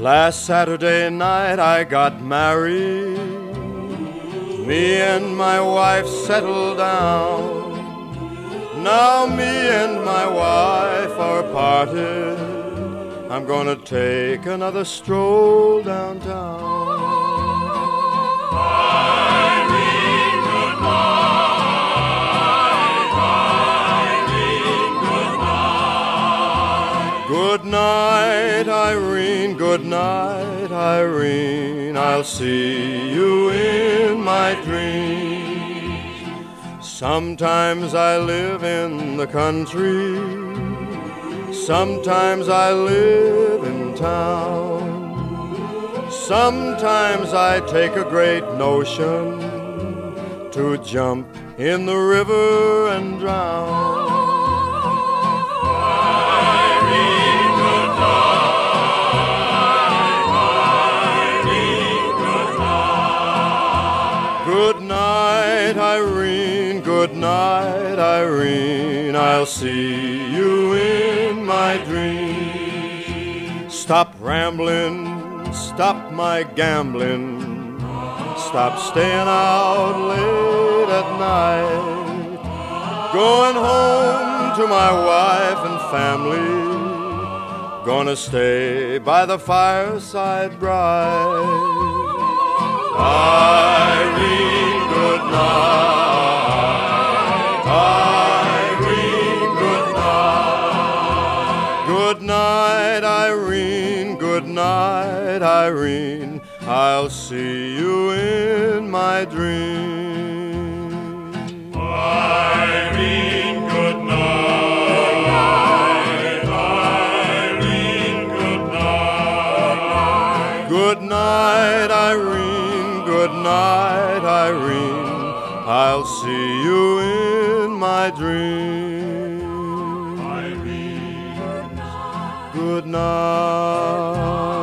Last Saturday night I got married. Me and my wife settled down. Now me and my wife are parted. I'm gonna take another stroll downtown. Irene, good night. Irene, good night. Good night, Irene, good night, Irene. I'll see you in my dreams. Sometimes I live in the country, sometimes I live in town. Sometimes I take a great notion to jump in the river and drown. Irene, good night. Irene, good night. Good night, Irene, good night, Irene. I'll see you in my dreams. Stop rambling, stop my gambling, stop staying out late at night. Going home to my wife and family, gonna stay by the fireside bright. Irene, good night. Irene, good night. Good night, Irene, good night, Irene. I'll see you in my dreams. Irene, good night. Irene, good night. Good night, Irene, good night, Irene. I'll see you in my dreams. Irene, Good night.